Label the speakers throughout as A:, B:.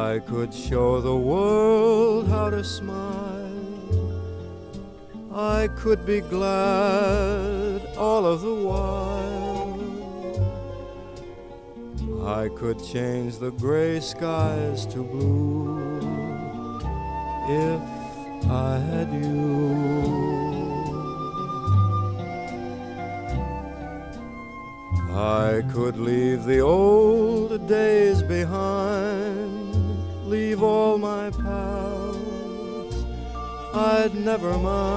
A: I could show the world how to smile, I could be glad all of the while, I could change the gray skies to blue if I had you. I could leave the old days behind, leave all my pals, I'd never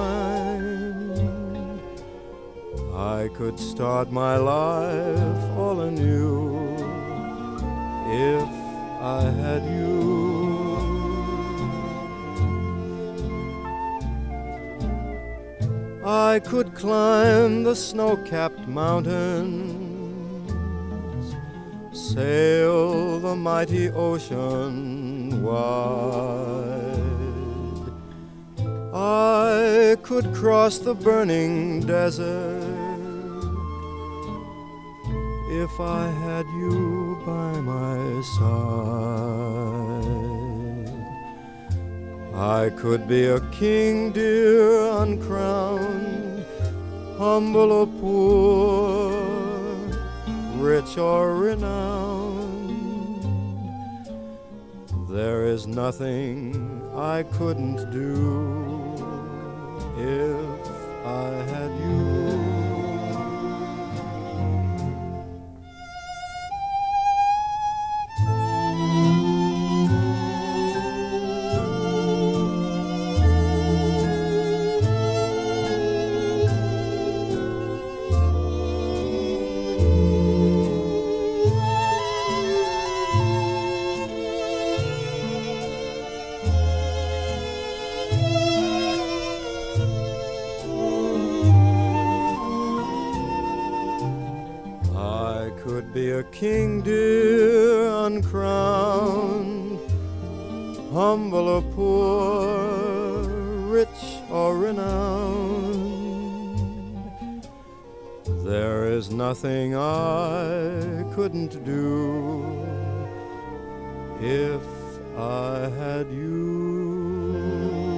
A: mind. I could start my life all anew if I had you. I could climb the snow-capped mountains, sail the mighty ocean wide. I could cross the burning desert if I had you by my side. I could be a king, dear, uncrowned, humble or poor, rich or renowned. There is nothing I couldn't do if I had you. I could be a king, dear, uncrowned, humble or poor, rich or renowned. There is nothing I couldn't do if I had you.